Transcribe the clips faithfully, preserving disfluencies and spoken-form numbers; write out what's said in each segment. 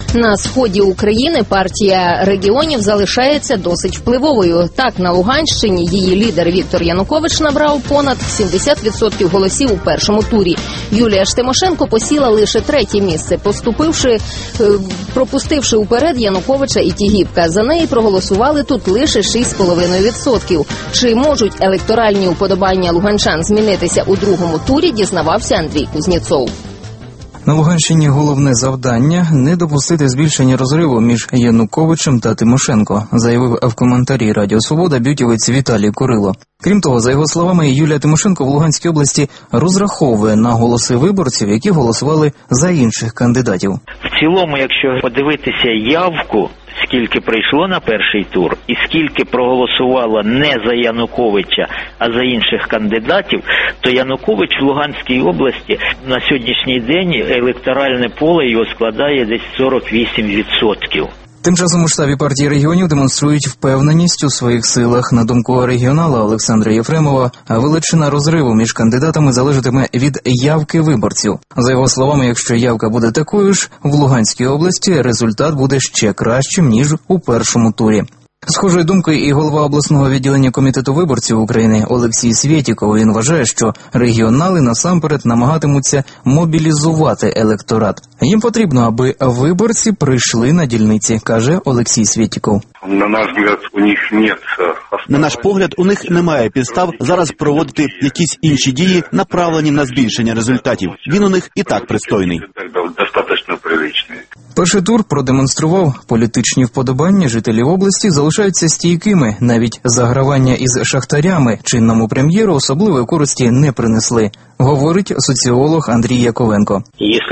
На сході України партія регіонів залишається досить впливовою. Так, на Луганщині її лідер Віктор Янукович набрав понад сімдесят відсотків голосів у першому турі. Юлія ж Тимошенко посіла лише третє місце, поступивши, пропустивши уперед Януковича і Тігіпка. За неї проголосували тут лише шість цілих п'ять десятих відсотка. Чи можуть електоральні уподобання луганчан змінитися у другому турі, дізнавався Андрій Кузнєцов. На Луганщині головне завдання – не допустити збільшення розриву між Януковичем та Тимошенко, заявив в коментарі Радіо Свобода бютівець Віталій Курило. Крім того, за його словами, Юлія Тимошенко в Луганській області розраховує на голоси виборців, які голосували за інших кандидатів. В цілому, якщо подивитися явку, скільки прийшло на перший тур і скільки проголосувало не за Януковича, а за інших кандидатів, то Янукович в Луганській області на сьогоднішній день електоральне поле його складає десь сорок вісім відсотків. Тим часом у штабі партії регіонів демонструють впевненість у своїх силах. На думку регіонала Олександра Єфремова, величина розриву між кандидатами залежатиме від явки виборців. За його словами, якщо явка буде такою ж, в Луганській області результат буде ще кращим, ніж у першому турі. Схожої думки і голова обласного відділення Комітету виборців України Олексій Свєтіков. Він вважає, що регіонали насамперед намагатимуться мобілізувати електорат. Їм потрібно, аби виборці прийшли на дільниці, каже Олексій Свєтіков. На наш погляд, у них нет. На наш погляд, у них немає підстав зараз проводити якісь інші дії, направлені на збільшення результатів. Він у них і так пристойний. Достатньо приличний. Перший тур продемонстрував, політичні вподобання жителів області залишаються стійкими. Навіть загравання із шахтарями чинному прем'єру особливої користі не принесли, говорить соціолог Андрій Яковенко.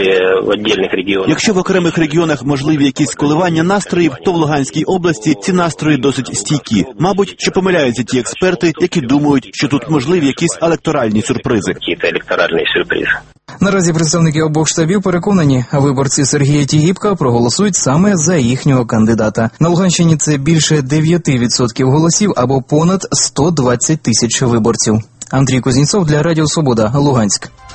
Якщо в окремих регіонах можливі якісь коливання настроїв, то в Луганській області ці настрої досить стійкі. Мабуть, що помиляються ті експерти, які думають, що тут можливі якісь електоральні сюрпризи. Наразі представники обох штабів переконані, виборці Сергія Тігіпка проголосують саме за їхнього кандидата. На Луганщині це більше дев'ять відсотків голосів або понад сто двадцять тисяч виборців. Андрій Кузнєцов для Радіо Свобода, Луганськ.